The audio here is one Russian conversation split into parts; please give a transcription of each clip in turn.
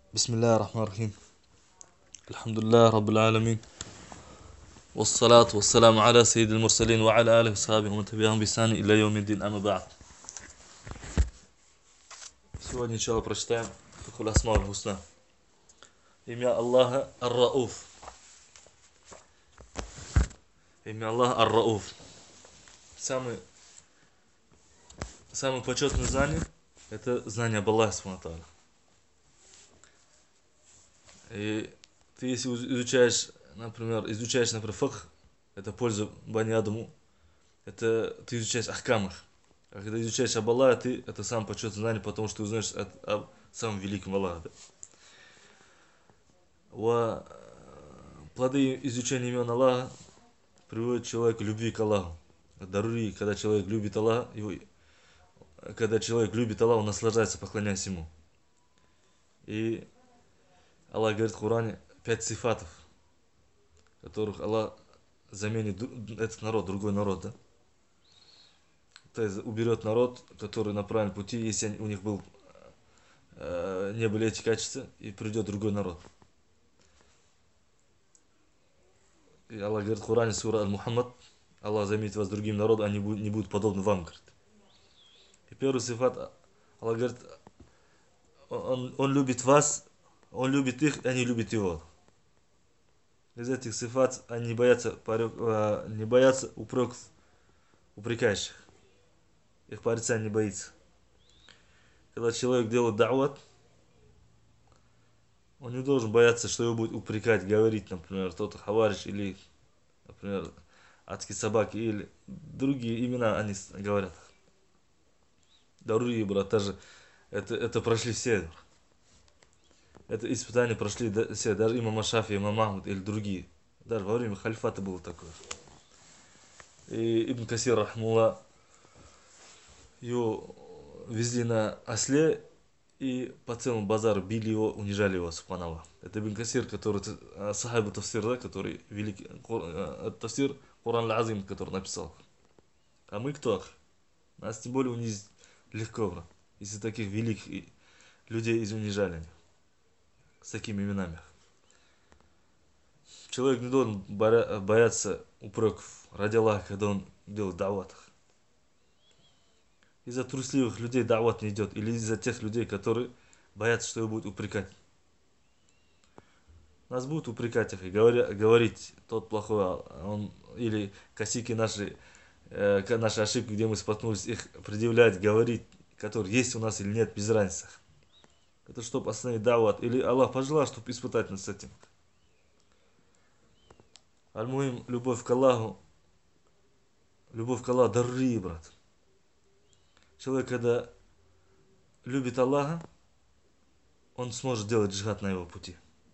بسم الله الرحمن الرحيم. الحمد لله رب العالمين، والصلاة والسلام على سيد المرسلين وعلى آله وصحبه ومن تبعهم بإحسان إلى يوم الدين. أما بعد. Сегодня, иншаллах, прочитаем Фихуль Асма аль Хусна. Имя Аллаха Ар-Рауф. Имя Аллаха Ар-Рауф. Самое почетное знание — это знание об Аллахе Субхану ва Тааля. И ты, если изучаешь, например, фикх, это польза Бани Адаму, это ты изучаешь ахкамах. А когда изучаешь об Аллахе, это самое почетное знание, потому что ты узнаешь об самом великом Аллахе. Плоды изучения имен Аллаха приводят человека к любви к Аллаху. Дарури, когда человек любит Аллаха, он наслаждается, поклоняясь Ему. И Аллах говорит в Коране 5 сифатов, которых Аллах заменит этот народ, другой народ, да? То есть уберет народ, который на правильном пути, если у них не были эти качества, и придет другой народ. И Аллах говорит в Коране, сура Аль-Мухаммад, Аллах заменит вас другим народом, они не будут подобны вам, говорит. И первый сифат, Аллах говорит, он любит вас, он любит их, и они любят его. Из этих сифат они не боятся упреков упрекающих. Их порицания не боится. Когда человек делает да'ват, он не должен бояться, что его будет упрекать, говорить, например, кто-то хавариш, или, например, адские собаки, или другие имена они говорят. Дарури, брат, это прошли все. Это испытание прошли все, даже имам Шафи, имам Ахмад или другие. Даже во время халифата было такое. И Ибн Касир, рахмулла, его везли на осле и по целому базару били его, унижали его, субханаллах. Это Ибн Касир, который сахаба тафсир, да, который великий тафсир Куран аль-Азим, который написал. А мы кто? Нас тем более унизить легко, брат. Если таких великих людей унижали с такими именами. Человек не должен бояться упреков ради Аллаха, когда он делает да'ват. Из-за трусливых людей да'ват не идет, или из-за тех людей, которые боятся, что его будут упрекать. Нас будут упрекать их и говорить, тот плохой, или косяки наши ошибки, где мы споткнулись, их предъявлять, говорить, которые есть у нас или нет, без разницы. Это чтобы остановить да'ват. Или Аллах пожелал, чтобы испытать нас с этим. Аль-Мухим, любовь к Аллаху дарри, брат. Человек, когда любит Аллаха, он сможет делать джихад на его пути.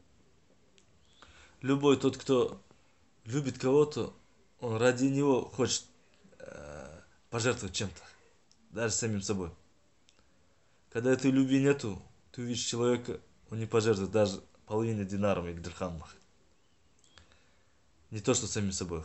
Любой тот, кто любит кого-то, он ради него хочет пожертвовать чем-то, даже самим собой. Когда этой любви нету, ты увидишь человека, он не пожертвует даже половиной динаром или дирхамом. Не то, что самим собой.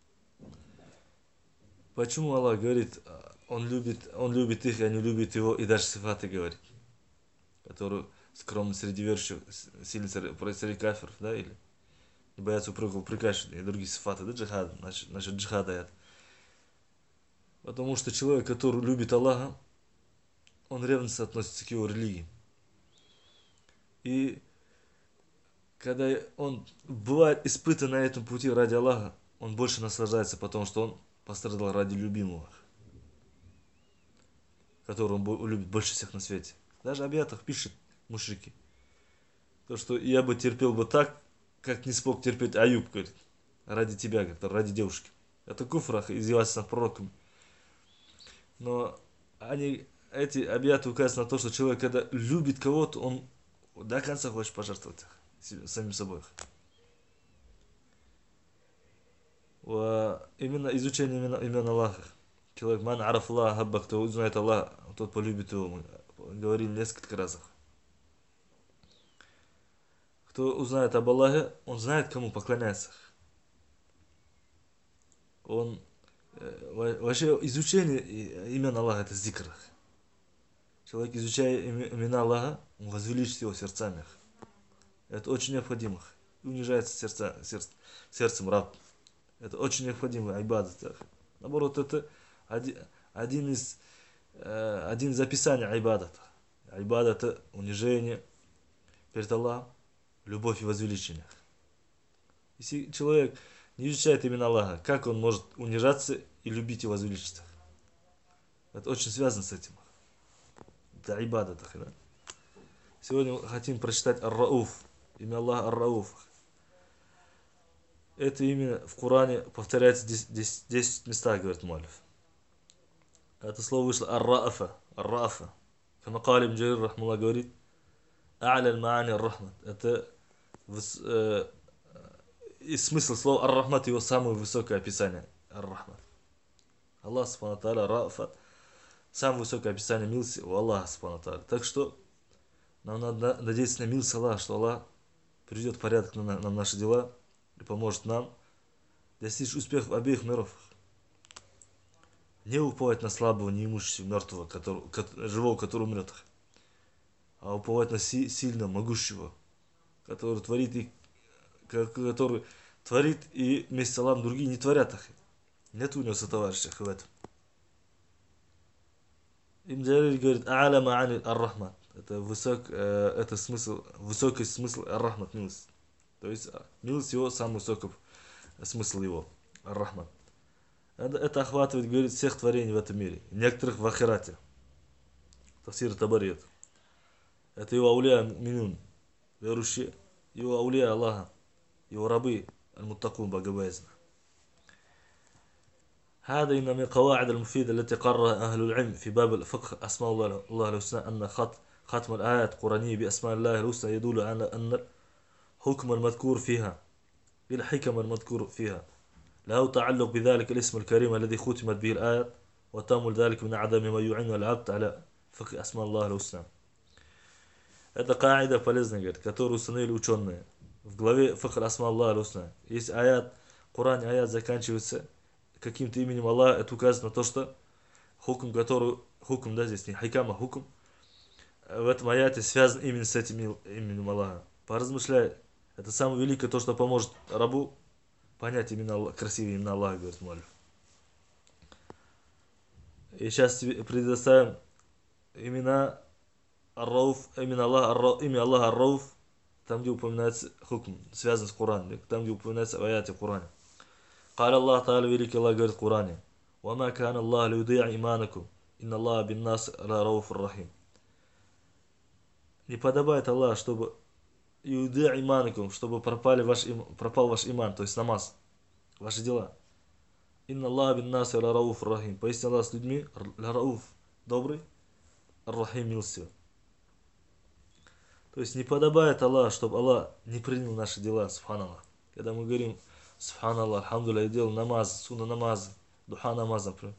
Почему Аллах говорит, он любит их, и они любят его, и даже сифаты говорит, который скромный среди верующих, сильный среди кафиров, да, или не боятся упрекающих, и другие сифаты, да, джихад, значит джихада это. Потому что человек, который любит Аллаха, он ревностно относится к его религии. И когда он бывает испытан на этом пути ради Аллаха, он больше наслаждается, потому что он пострадал ради любимого, которого он любит больше всех на свете. Даже в абиятах пишет мушрики, то, что я бы терпел бы так, как не смог терпеть Аюб, говорит, ради тебя, говорит, ради девушки. Это куфрах, издевательство над пророками. Но эти абияты указывают на то, что человек, когда любит кого-то, он до конца хочет пожертвовать самим собой. Именно изучение имен Аллаха. Человек, ман араф Аллах хабба, кто узнает Аллах, тот полюбит его. Мы говорили несколько раз. Кто узнает об Аллахе, он знает, кому поклоняется. Вообще изучение имен Аллаха — это зикр. Человек, изучая имена Аллаха, он возвеличит его сердцами. Это очень необходимо. И унижается сердцем раб. Это очень необходимо, айбадат. Наоборот, это один, один из описаний айбадата. Айбадат это унижение перед Аллахом, любовь и возвеличение. Если человек не изучает именно Аллаха, как он может унижаться и любить и возвеличиться? Это очень связано с этим. Это айбадат. Да? Сегодня мы хотим прочитать Ар-Рауф. Имя Аллаха Ар-Рауф. Это имя в Коране повторяется 10 местах, говорит муалиф. Это слово вышло Ар-Рафа. Ар-Рафа. Камакали ибн Джарир рахмаллах говорит: А'ля аль-ма'ани ар-рахмат. Это и смысл слова ар-рахмат, его самое высокое описание. Ар-рахмат. Аллах субхану ва тааля Рафа. Самое высокое описание милости у Аллаха субхану ва тааля. Так что нам надо надеяться на милость Аллаха, что Аллах приведет порядок на наши дела и поможет нам достичь успеха в обеих мирах. Не уповать на слабого, неимущего, мертвого, живого, который умрет, а уповать на сильного, могущего, который творит и вместе с Аллахом другие не творят их. Нет у него сотоварища в этом. Ибн Джарир говорит: А'ля ма'ани ар-рахмат. Это смысл, высокий смысл ар-рахмат, милость. То есть милость его, самый высокий смысл его, ар-рахмат. Это охватывает, говорит, всех творений в этом мире. Некоторых в ахирате. Тафсир Табари. Это его аулия минун, верующие, его аулия Аллаха, его рабы, аль-муттакун, богобоязненные. هذا إن من القواعد المفيدة التي قررها أهل العلم في باب الفقه أسماء الله الحسنى أن ختم الآيات القرآنية بأسماء الله الحسنى يدل على أن الحكم المذكور فيها بالحكم المذكور فيها له تعلق بذلك الاسم الكريم الذي ختمت به الآيات وتأمل ذلك من عدم ما يعين العبد على فقه أسماء الله الحسنى. Это каида полезная, говорит, которую установили ученые. В главе Фахр Асма Аллах Аль-Хусна. Если аят, в Коране аят заканчивается каким-то именем Аллаха, это указывает на то, что хукм, да, здесь не хайкама, хукм, в этом аяте связан именно с этим именем Аллаха. Поразмышляй, это самое великое, то, что поможет рабу понять именно Аллах, красивые имена Аллаха, говорит муалиф. И сейчас предоставим имена Ар-Рауф, имя Аллаха Ар-Рауф, там, где упоминается хукм, связан с Кораном, там, где упоминается в аяте Коране. قال الله تعالى, великий Аллах говорит в Коране: وَمَا كَانَ اللَّهُ لِيُضِيعَ إِيمَانَكُمْ إِنَّ اللَّهَ بِالنَّاسِ لَرَءُوفٌ رَحِيمٌ. Не подобает Аллах, чтобы юди'а иманакум, чтобы пропал ваш иман, то есть намаз, ваши дела. Инна Аллах бин наси ла рауф рахим. Поистине Аллах с людьми ла рауф, добрый, ар-рахим, милостивый. То есть не подобает Аллах, чтобы Аллах не принял наши дела, субханаллах. Когда мы говорим субханаллах, алхамдулилlah, я делал намаз, сунна намазы, духа намаз, например.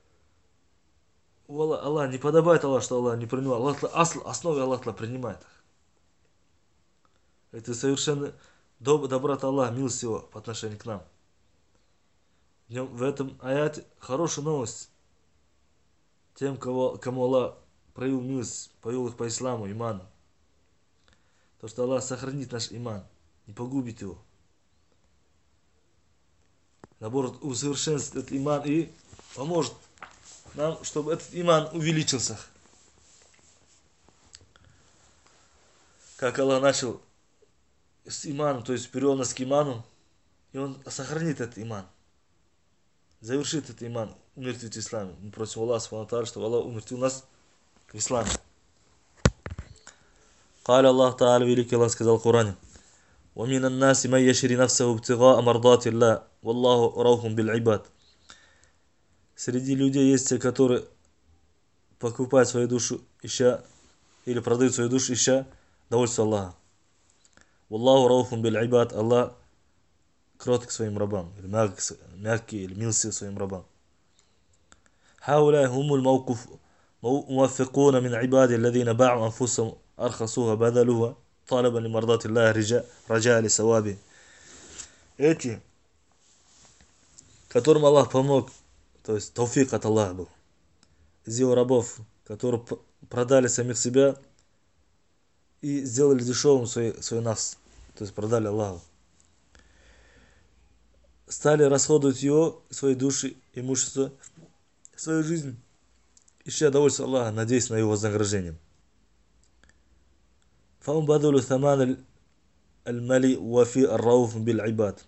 Аллах не подобает Аллах, что Аллах не принимал. Аллах основе Аллах принимает их. Это совершенно доброта Аллаха, милость его по отношению к нам. В этом аяте хорошая новость тем, кому Аллах проявил милость, повел их по исламу, иману. То, что Аллах сохранит наш иман, не погубит его. Наоборот, усовершенствует этот иман и поможет нам, чтобы этот иман увеличился. Как Аллах начал с иманом, то есть перевел нас к иману, и Он сохранит этот иман, завершит этот иман, умертвит в исламе. Мы просим Аллаха, чтобы Аллах умертвил нас в исламе. قال الله تعالى, великий Аллах сказал в Коране: وَمِنَ النَّاسِ مَنْ يَشْرِي نَفْسَهُ ابْتِغَاءَ مَرْضَاتِ اللَّهِ وَاللَّهُ رَوْفٌ بِالْعِبَادِ. Среди людей есть те, которые покупают свою душу, ища, или продают свою душу, ища довольство Аллаха. Валлаху рауфун биль ибад. Аллах кроток к своим рабам, или мягкий, или милостивый своим рабам. هؤلاء هم الموفقون من عباد الذين باعوا أنفسهم أرخصوها بذلوها طالبا لمرضات الله رجاء لثوابه. Эти, которым Аллах помог, то есть тауфик от Аллаха был, из его рабов, которые продали самих себя и сделали дешевым свой нафс, то есть продали Аллаху. Стали расходовать его, свои души, имущество, свою жизнь, ища довольство Аллаха, надеясь на его вознаграждение. فهم بذلوا ثمان الملي وفي الرؤوف بالعباد.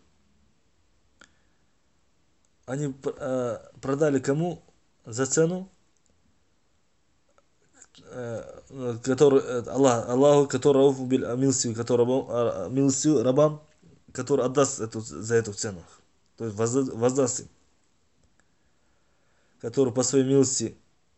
Они продали кому? За цену, который Аллаху, который рауф биль милостивый, который милостивый рабам, который отдаст за эту цену. То есть воздаст им. Который по своей милости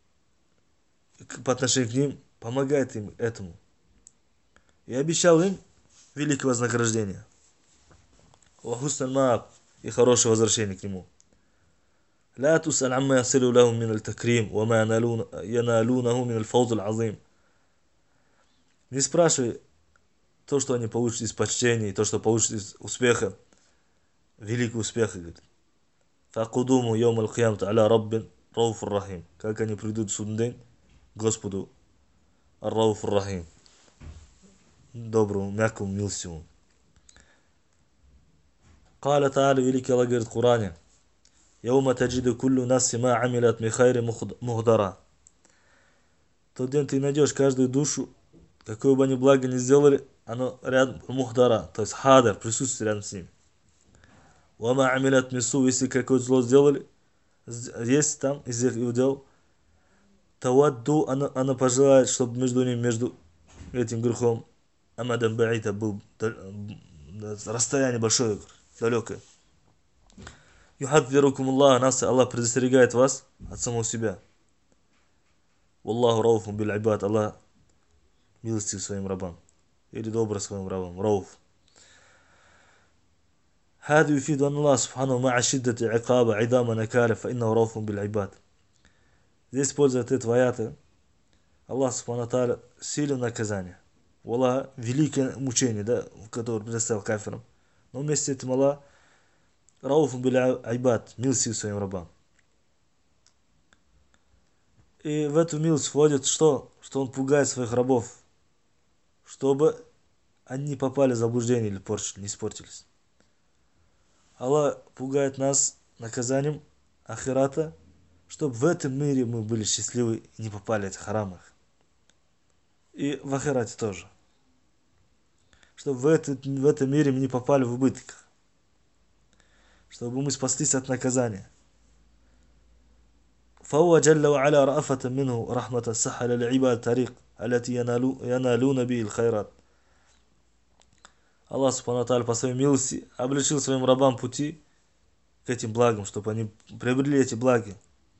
по отношению к ним помогает им этому. И обещал им великое вознаграждение. Вахусан мааб, и хорошее возвращение к нему. لا تسأل عما يصل لهم من التكريم وما ينالونه من الفوز العظيم. Не спрашивай то, что они получат из почтения, и то, что получат из успеха, великого успеха, говорит. فَقُدُومُ يَوْمَ الْقِيَامَةِ عَلَى رَبٍّ رَوْفُ الرَّحِيمِ. Как они придут в судный день Господу Ар-Рауф Ар-Рахим, доброму, мягкому, милостивому. قال تعالى, великий Аллах говорит в Коране: يوم تجد كل نفس ما عملت من خير مهدرا. Тот день ты найдешь каждую душу, какое бы они благо ни сделали, оно рядом мухдара, то есть хадер, присутствует рядом с ним. Вама амилят мису, если какое-то зло сделали, есть там из их дел, тавадду, она пожелает, чтобы между ним, между этим грехом, амадан баита, был расстояние большое, далекое. Юхаддирукум Аллах нас, Аллах предостерегает вас от самого себя. Валлаху рауфум биль айбад, Аллах милостив своим рабам. Или добрый своим рабам. Рауф. هذا يفيد أن الله سبحانه مع شدة عقاب عظام نكاله فإنه رؤوف بالعباد. Здесь использует этого аята. Аллах субхану тааля силен наказание. У Аллаха великое мучение, да, которое предоставил кафирам. Но вместе с этим Аллах рауф биль айбад, милостив своим рабам. И в эту милость входит что? Что он пугает своих рабов, чтобы они не попали в заблуждение или не испортились. Аллах пугает нас наказанием ахирата, чтобы в этом мире мы были счастливы и не попали в эти харамы. И в ахирате тоже. Чтобы в этом мире мы не попали в убыток. Чтобы мы спаслись от наказания. فهو جل وعلا رأفة منه رحمة سهل للعباد الطريق التي ينالون به الخيرات. Аллах субхану тааля по своей милости облегчил своим рабам пути к этим благам, чтобы они приобрели эти блага.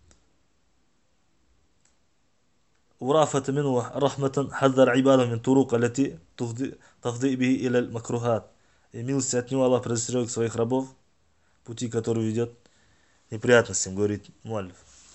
ورأفة منه رحمة حذر عباده من طرق التي تفضي به إلى المكروهات. И милости от него Аллах предостерег своих рабов пути, которые ведет к неприятностям, говорит муаллиф.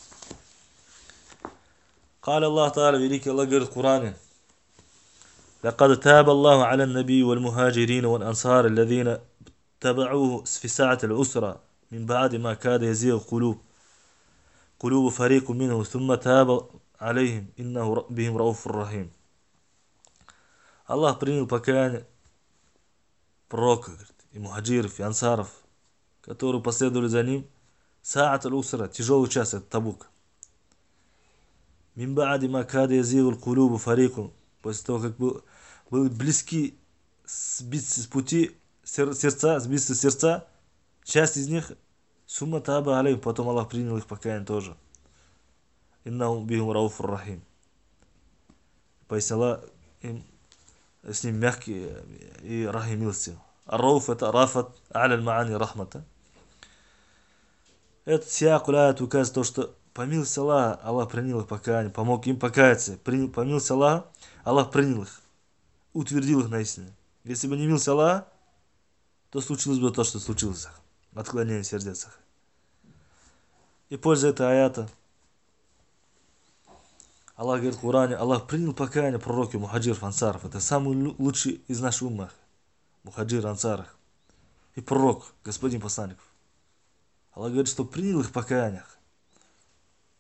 قال الله تعالى, великий Аллах говорит в Коране: لقد تاب الله على النبي والمهاجرين والأنصار الذين تبعوه في ساعة العسرة من بعد ما كاد يزيغ قلوب فريق منهم ثم تاب عليهم إنه بهم رؤوف رحيم. Аллах принял покаяние пророка и мухаджиров, и ансаров, которые последовали за ним, саат аль-усра, тяжелый час, это Табук. Мин баади ма када язигу кулубу фарику, после того, как были близки сбиться с пути сердца, сбиться с сердца, часть из них, сумма таба алейм, потом Аллах принял их покаяние тоже. Иннаху бихум рауф рахим. Пояснил Аллах, с ним мягкий и рахим милостивый. Ар-рауф это рафат, а'ля маани рахмата. Этот сиак аят указывает то, что по милости Аллаха, Аллах принял их покаяние, помог им покаяться. По милости Аллаха, Аллах принял их, утвердил их на истине. Если бы не милость Аллаха, то случилось бы то, что случилось. Отклонение в сердцах. И пользуя этого аята, Аллах говорит в Коране, Аллах принял покаяние пророки мухаджиров, ансаров. Это самый лучший из наших уммах. Мухаджир, ансаров. И пророк, господин посланников. Аллах говорит, что принял их покаяниях,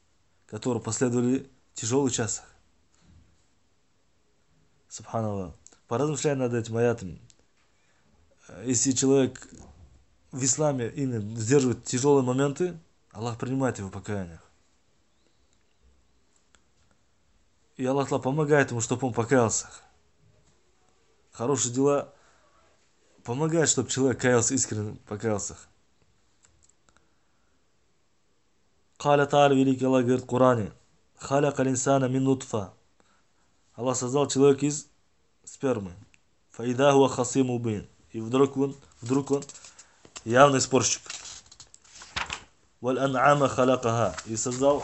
которые последовали в тяжелых часах. Субханаллах. Поразмышляй над этим аятом. Если человек в исламе именно сдерживает тяжелые моменты, Аллах принимает его покаяние. И Аллах помогает ему, чтобы он покаялся. Хорошие дела помогают, чтобы человек каялся, искренне покаялся. Каля Та'аля, великий Аллах говорит в Коране: халяка линсана мин нутфа. Аллах создал человека из спермы. Фаида хуа хасим убин. И вдруг он явный спорщик. Валь ан'ама халякаха. И создал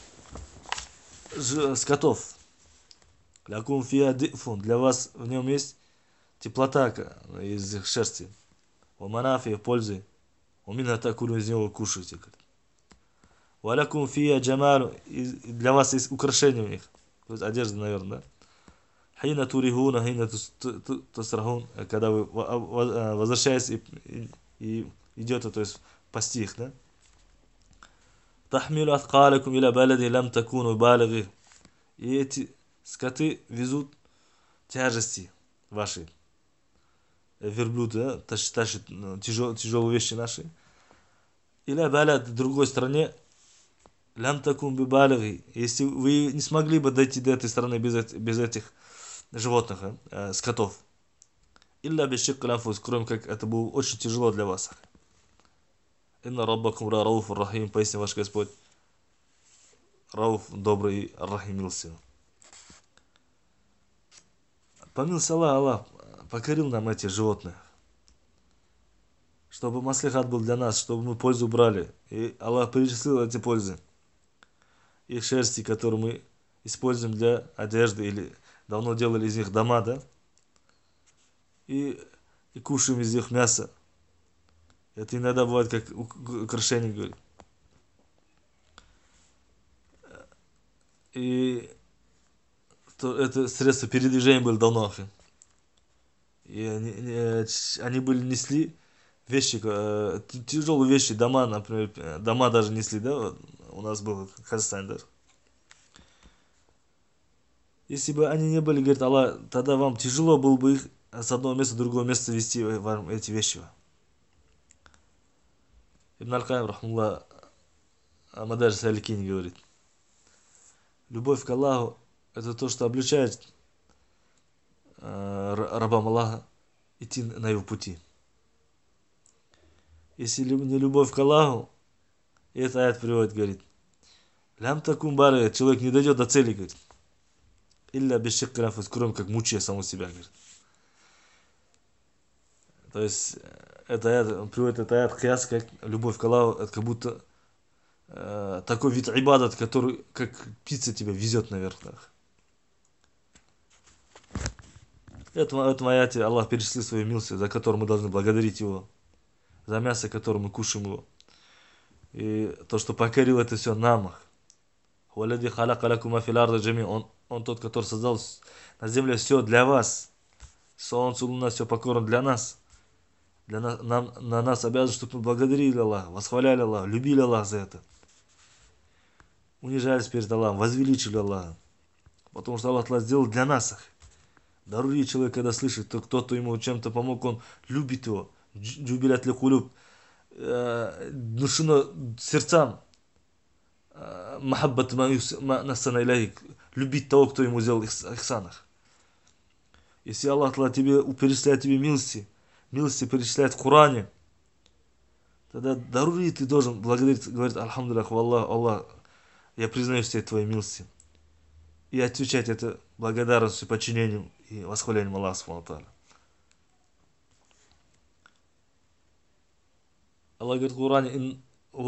скотов. Лякум фиа дифун. Для вас в нем есть теплота из их шерсти. Ваманафия, пользы. Умина такую из него кушаете. Валякум фия джамалу. Для вас есть украшения у них. То есть одежда, наверное, да? Хина турихуна, хина тусрахун. Когда вы возвращаетесь и идете, то есть пасти их, да? Тахмилу аткалакум иля балади лям такуну балаги. И эти скоты везут тяжести ваши. Верблюд, да? Тащит тяжелые вещи наши. Иля балад в другой стране. Лям такун бибалаги. Если вы не смогли бы дойти до этой страны без этих животных, скотов. Илля бишикка лямфус, кроме как это было очень тяжело для вас. Инна раббакум рауф рахим, пояснил ваш Господь. Рауф добрый и рахим милостивый. Помилуйся Аллах покорил нам эти животных, чтобы маслихат был для нас, чтобы мы пользу брали. И Аллах перечислил эти пользы. Их шерсти, которые мы используем для одежды или давно делали из них дома, да? И кушаем из них мясо. Это иногда бывает как украшение, говорит. И это средство передвижения было давно. И они несли вещи, тяжелые вещи, дома, например, дома даже несли, да? У нас был в Казахстане, да? Если бы они не были, говорит Аллах, тогда вам тяжело было бы их с одного места в другое место вести вам эти вещи. Ибн Аль-Каим, рахмуллах, Мадарис Саликин говорит: любовь к Аллаху — это то, что облегчает рабам Аллаха идти на его пути. Если не любовь к Аллаху, и это аят приводит, говорит: лям такум бары, человек не дойдет до цели, говорит. Илля бешикка лямфус, кроме как мучая саму себя, говорит. То есть это аят, он приводит этот аят кияс, как любовь к Аллаху, это как будто такой вид ибадат, который как птица тебя везет наверх. В этом аяте Аллах перечислил свои милости, за которые мы должны благодарить Его, за мясо, которое мы кушаем Его. И то, что покорил это все нам. Он тот, который создал на земле все для вас. Солнце, луна, все покорно для нас. На нас обязан, чтобы мы благодарили Аллаха, восхваляли Аллаха, любили Аллаха за это. Унижались перед Аллахом, возвеличили Аллаха. Потому что Аллах сделал для нас их. Дарури человек, когда слышит, то кто-то ему чем-то помог, он любит его. Джубилят ли кулюб. Внушено сердцам. Махаббат насана иляхик. Любить того, кто ему сделал ихсанах. Если Аллах тебе перечисляет тебе милости перечисляет в Коране, тогда дарури ты должен благодарить, говорить: Альхамдулиллах, Аллах, я признаю все твои милости. И отвечать это благодарностью, подчинением и восхвалением Аллаха субхану тааля. Аллах говорит в Коране: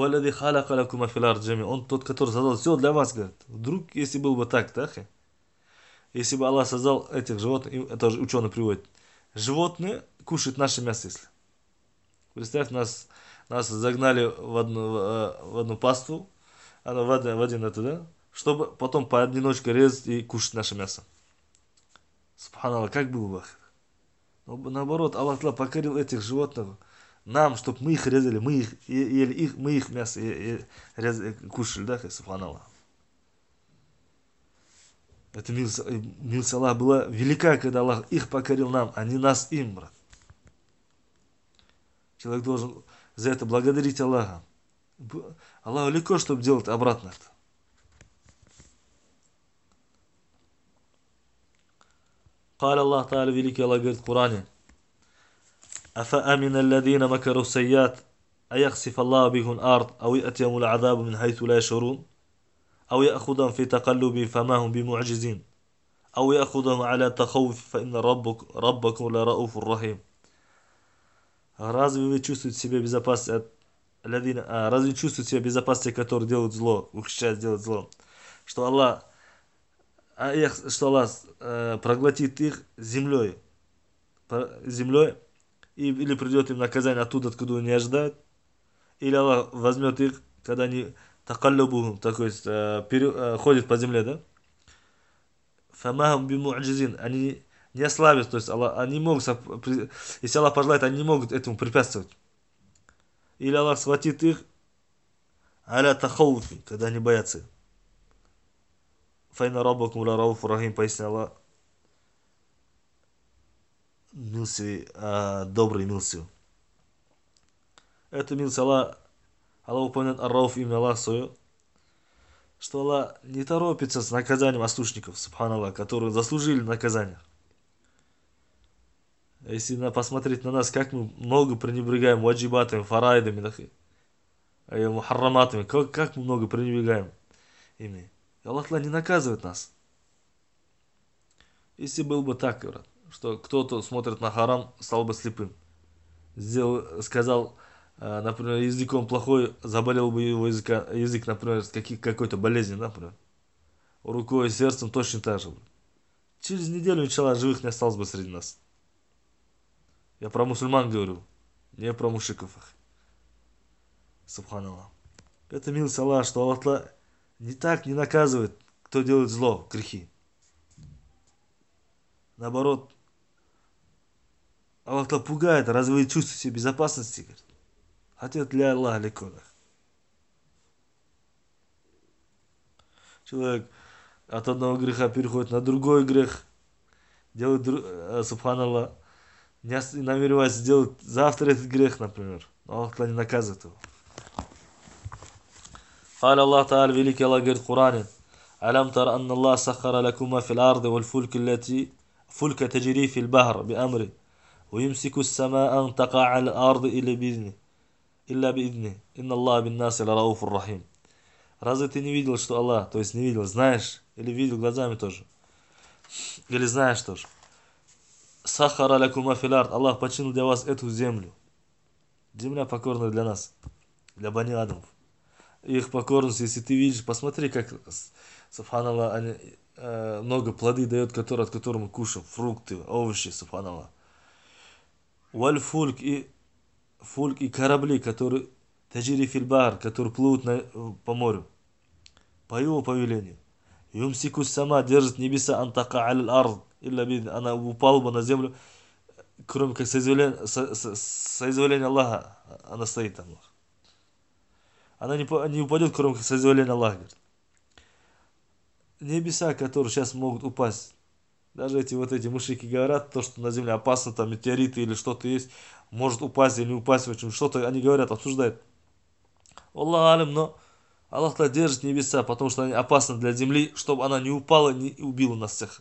он тот, который создал все для вас, говорит. Вдруг, если был бы так, да? Если бы Аллах создал этих животных, это уже ученые приводят, животные кушают наше мясо, если. Представь, нас загнали в одну паству, в один это, да? Чтобы потом поодиночке резать и кушать наше мясо. Субханаллах, как было бы? Но наоборот, Аллах покорил этих животных нам, чтобы мы их резали, мы их ели, мы их мясо кушали, да, субханаллах. Эта милость Аллаха была велика, когда Аллах их покорил нам, а не нас им, брат. Человек должен за это благодарить Аллаха. Аллаху легко, чтобы делать обратно это. قال الله تعالى великий Аллах говорит в Коране: أفأمن الذين مكروا السيئات أيخسف الله بهم الأرض أو يأتيهم العذاب من حيث لا يشعرون أو يأخذهم في تقلبهم فما هم بمعجزين أو يأخذهم على تخوف فإن ربكم لرؤوف رحيم. Разве вы чувствуете себя безопасности разве чувствуете себя безопасности, которые делают зло, ухищряют делать зло, что Аллах проглотит их землей, или придет им наказание оттуда, откуда они не ожидают, или Аллах возьмет их, когда они такаллюбу, то есть ходят по земле, да? Фамахум биму'джизин, они не ослабят, то есть они могут, если Аллах пожелает, они не могут этому препятствовать. Или Аллах схватит их аля тахауфи, когда они боятся. Файна раббакум ла рауфу рахим, пояснил Аллах, добрый, милостивый. Это милость Аллах упоминает ар-Рауф, имя Аллах свое, что Аллах не торопится с наказанием ослушников, субханаллах, которые заслужили наказание. Если посмотреть на нас, как мы много пренебрегаем ваджибатами, фарайдами, мухарраматами, как мы много пренебрегаем ими. И Аллах не наказывает нас. Если был бы так, что кто-то смотрит на харам, стал бы слепым. Сказал, например, языком плохой, заболел бы его язык, например, какой-то болезнью, например. Рукой, сердцем точно так же. Через неделю, иншаллах, живых не осталось бы среди нас. Я про мусульман говорю, не про мушиков. Субханаллах. Это милость Аллаха, что Аллах не наказывает, кто делает зло, грехи. Наоборот, Аллах пугает, разве вы чувствуете себя безопасности? Говорит. Хотя для Аллаха легко. Человек от одного греха переходит на другой грех, делает, субханаллах, не намеревается сделать завтра этот грех, например. Но Аллах не наказывает его. قال الله تعالى великий Аллах говорит в Коране: ألم تر أن الله سخر لكم ما في الأرض والفلك فلك تجري في البحر بأمره ويمسك السماء أن تقع على الأرض إلا بإذنه إن الله بالناس لرؤوف رحيم. Разве ты не видел, что Аллах, то есть не видел, знаешь, или видел глазами тоже, или знаешь тоже? Сахара лякума филард, Аллах починил для вас эту землю. Земля покорная для нас, для бани Адамов. Их покорность, если ты видишь, посмотри, как, субханаллах, они много плоды дает, от которых мы кушаем, фрукты, овощи, субханаллах. Валь фульк и корабли, которые таджири фильбар, которые плывут по морю, по его повелению. Юмсикус сама держит небеса антака аль ард, она упала бы на землю, кроме как соизволения Аллаха, она стоит там. Она не упадет, кроме как соизволения Аллаха. Небеса, которые сейчас могут упасть. Даже эти мушрики говорят, то, что на земле опасно, там метеориты или что-то есть, может упасть или не упасть, в общем, что-то они говорят, обсуждают. Аллах алим, но Аллах держит небеса, потому что они опасны для земли, чтобы она не упала, не убила нас всех.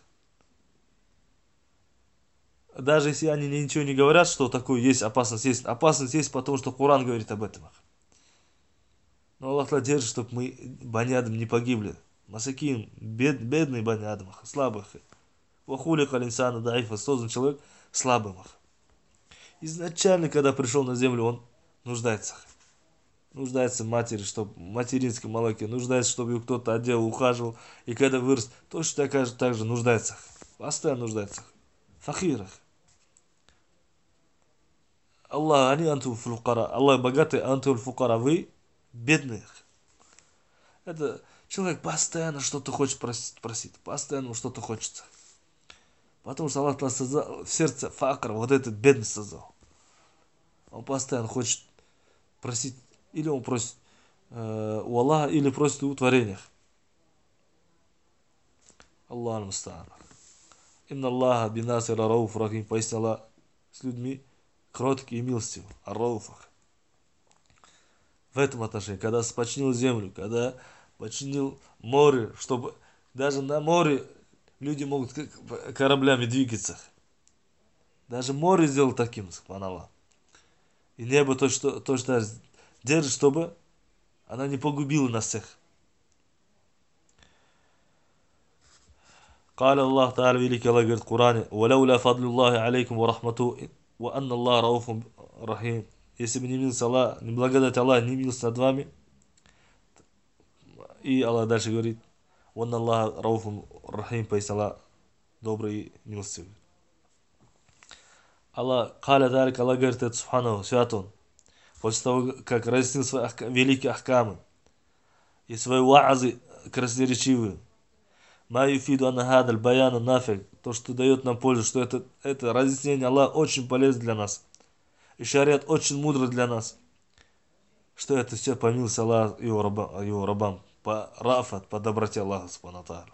Даже если они ничего не говорят, что такое есть опасность есть, потому что Коран говорит об этом. Но Аллах держит, чтобы мы, бани Адам, не погибли. Масакин, бедные бани Адам, слабых. Вахули калинсана даифа, создан человек слабым. Изначально, когда пришел на землю, он нуждается. Нуждается в матери, чтобы материнском молоке, нуждается, чтобы его кто-то одел, ухаживал. И когда вырос, точно так же нуждается. Постоянно нуждается. Фахирах. Аллах, они антул фукара. Аллах богатый, антул фукара. Вы бедных. Это человек постоянно что-то хочет просить. Постоянно что-то хочется. Потому что Аллах создал в сердце факр, вот этот бедность создал. Он постоянно хочет просить. Или он просит у Аллаха, или просит у творениях. Аллаху муста'ан. Инна Аллаха биннаси рауф рахим. Поистине Аллах с людьми кроткий и милостив. Ар-Рауфах. В этом отношении, когда починил землю, когда починил море, чтобы даже на море люди могут кораблями двигаться. Даже море сделал таким, субханаллах. И небо то, что держит, чтобы она не погубила нас всех. قال الله تعالى великий Аллах говорит в Коране: «Валауля фадлю Аллахи алейкум ва рахмату, ва анна Аллах рауфун рахим». Если бы не милость Аллах, не благодать Аллах, не милость над вами. И Аллах дальше говорит: «Ва анна Аллах рауфун рахим», поистине Аллах добрый и милостивый. Аллах, Каля Дарик, Аллах говорит это, субхану, свят он. После того, как разъяснил свои великие ахкамы и свои ваазы красноречивые. Ма юфиду анна хадаль баяна нафиг. То, что дает нам пользу, что это разъяснение Аллах очень полезно для нас. И шариат очень мудро для нас. Что это все по милости Аллаха его рабам. По рафат, по доброте Аллаха, субхану тааля.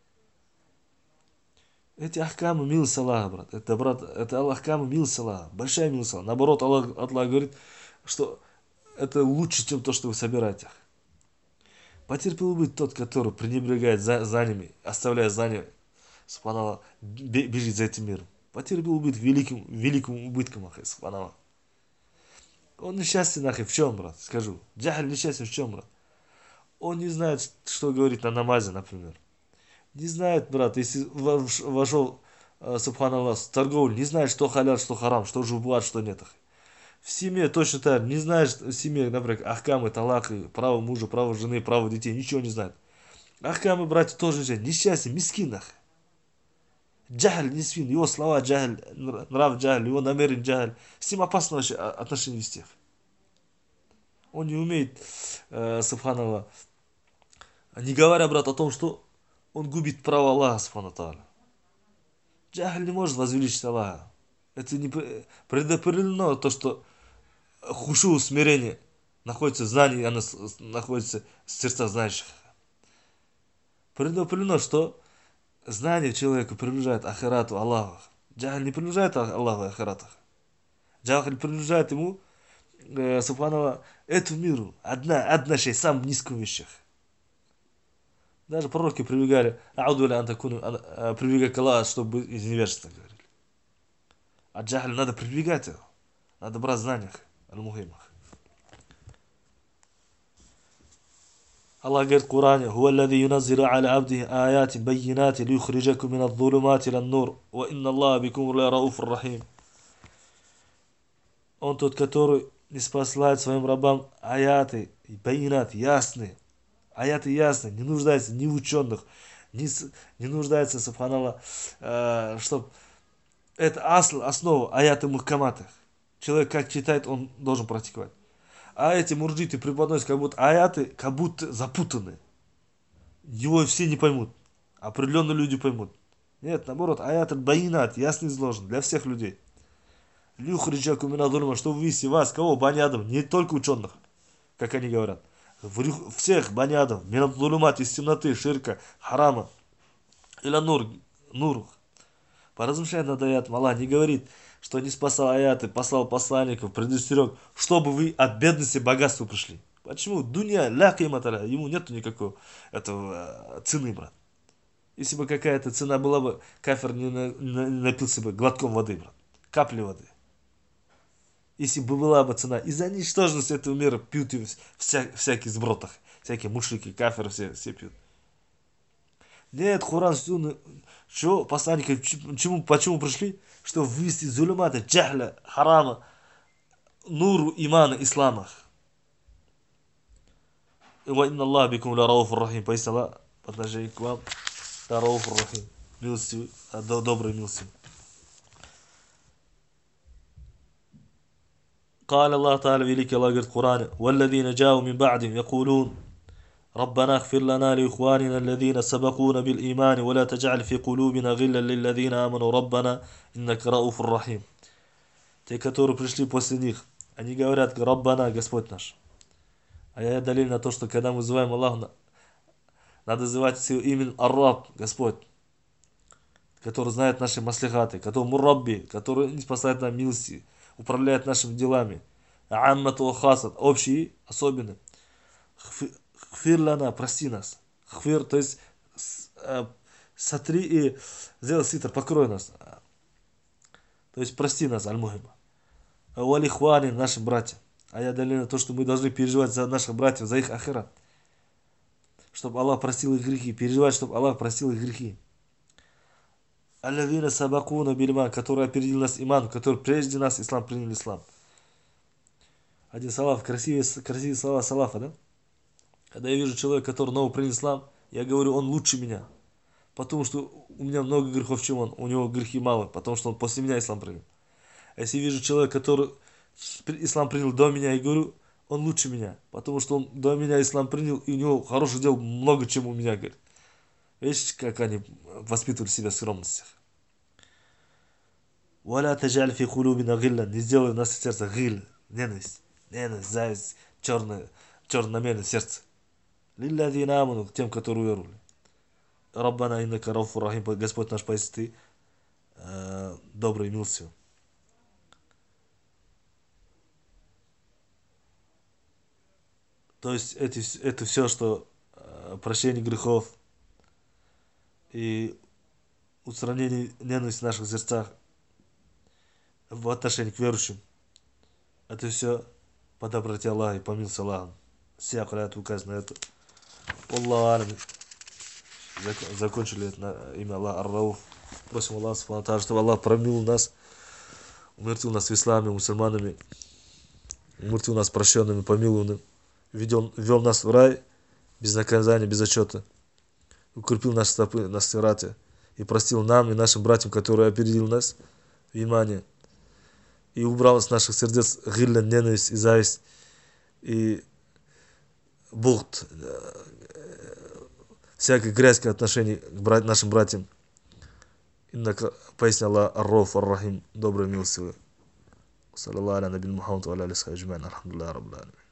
Эти ахкамы милость Аллаха, брат. Это ахкамы милость Аллаха. Большая милость Аллаха. Наоборот, Аллах говорит, что это лучше, чем то, что вы собираете. Потерпел быть тот, который пренебрегает знаниями, оставляя знания, субханаллах, бежит за этим миром. Потерпел быть великим убытком, субханаллах. Он несчастен, в чем, брат? Скажу. Джахаль несчастен в чем, брат? Он не знает, что говорит на намазе, например. Не знает, брат, если вошел, субханаллах, в торговлю, не знает, что халял, что харам, что жубуат, что нет. В семье точно так, не знаешь в семье, например, ахкамы, талаки, право мужа, право жены, право детей, ничего не знает. Ахкамы, братья, тоже несчастье, мискин. Джахаль, не свин, его слова джахаль, нрав джахаль, его намерен джахаль. С ним опасно вообще отношения вести. Он не умеет, субханаллах, не говоря, брат, о том, что он губит право Аллаха, субхану тааля. Джахаль не может возвеличить Аллаха. Это не предопределено, то, что хушу, смирение находится в знании, оно находится в сердцах знающих. Предопределено, что знание человека приближает ахирату, Аллаху. Джахаль не приближает Аллаху и ахирату. Джахаль приближает ему, субханаллах, эту миру. Одна шей, самым низким вещах. Даже пророки прибегали, прибегали к Аллаху, чтобы из невежества говорили. А джахаль надо прибегать его. Надо брать знания. Аль-Мухимах. Аллах говорит в Коране: «Хуа аллади юназзилу аля абдихи аятин баййинатин лиюхриджакум мин адз-зулумати илан-нур, ва инна Аллаха бикум ла-рауфур рахим». Он тот, который ниспослает своим рабам аяты, баййинат, ясные. Аяты ясные, не нуждается ни в ученых, не нуждается, субханаллах, чтобы это основа аяты мухкаматах. Человек как читает, он должен практиковать. А эти мурджиты преподносят как будто аяты, как будто запутаны. Его все не поймут. Определенные люди поймут. Нет, наоборот, аят байинат, ясно изложен для всех людей. Люхриджаку минадульма, чтобы вывести вас, кого? Банядам, не только ученых, как они говорят. Всех банядам, минадулумат, из темноты, ширка, харама. Или нур. Поразмышляй над аятом. Аллах не говорит, что не спасал аяты, послал посланников, предостерег, чтобы вы от бедности и богатства пришли. Почему? Дунья, ля киматаля, ему нету никакого этого цены, брат. Если бы какая-то цена была бы, кафир не напился бы глотком воды, брат. Капли воды. Если бы была бы цена, из-за ничтожности этого мира пьют всякие сбротах, всякие мушрики, кафиры все пьют. Нет, Коран, что посланники, почему пришли? Чтобы вывести из зулюмата, джахля, харама, нуру, имана, ислама. Ва инна Аллах бикум ла рауфур рахим. Поистине Аллах по отношению к вам ла рауфур рахим. Милостивый, добрый, милостивый. قال الله تعالى великий Аллах говорит в Коране: «Валладина джау мин ба'дим якулун, ربنا اغفر لنا لإخواننا الذين سبقونا بالإيمان ولا تجعل في قلوبنا غلا للذين آمنوا ربنا إنك رؤوف رحيم». Те, которые пришли после них, они говорят: «Раббана, Господь наш». А я далил на то, что когда мы называем Аллаха, надо называть его имен Ар-Раб, Господь. который знает наши маслихаты, который мурабби, который не спасает нам милости, управляет нашими делами. Аммату хасад, общий, особенный. Хфир лана, прости нас. Хфир, то есть сотри и сделай ситр, покрой нас. То есть прости нас, аль-мухима. Валихвани, нашим братьям. А я далее то, что мы должны переживать за наших братьев, за их ахират. Чтобы Аллах простил их грехи. Переживать, чтобы Аллах простил их грехи. Аллавина сабакуна бильман, который опередил нас иман, который прежде нас ислам принял ислам. Один салаф, красивые слова салафа, да? Когда я вижу человека, который новый принял ислам, я говорю, он лучше меня. Потому что у меня много грехов, чем он. У него грехи мало, потому что он после меня ислам принял. А если вижу человека, который ислам принял до меня, я говорю, он лучше меня. Потому что он до меня ислам принял, и у него хороших дел много, чем у меня, говорит. Видишь, как они воспитывали себя в скромностях. Валя таджаль фи кулубина гилля. Не сделай в наше сердце гиль, ненависть, зависть, черное намеренное сердце. Лилладина аману, тем, которые уверовали. Раббана иннака рауфур рахим, Господь наш, поистине ты добрый и милостивый. То есть это все, что прощение грехов и устранение ненависти в наших сердцах в отношении к верующим. Это все по доброте Аллаха и по милости Аллаха. Все аккуратно указано на это. Аллах алям. Закончили это на имя Аллаха Ар-Рауф. Просим Аллаха, чтобы Аллах промиловал нас, умертвил нас в исламе, мусульманами, умертвил нас прощенными, помилованными, ввел нас в рай без наказания, без отчета, укрепил наши стопы на сирате и простил нам и нашим братьям, которые опередили нас в имане, и убрал с наших сердец гилля, ненависть и зависть и бухт, всякой грязь к отношению к нашим братьям. Иннака, пояснил Аллах Ар-Рауф Ар-Рахим, добрый и милостивый. Саллаллаху аля набил Мухаммад ва аля алейхи ва саллям. Алхамдулиллахи раббил аламин.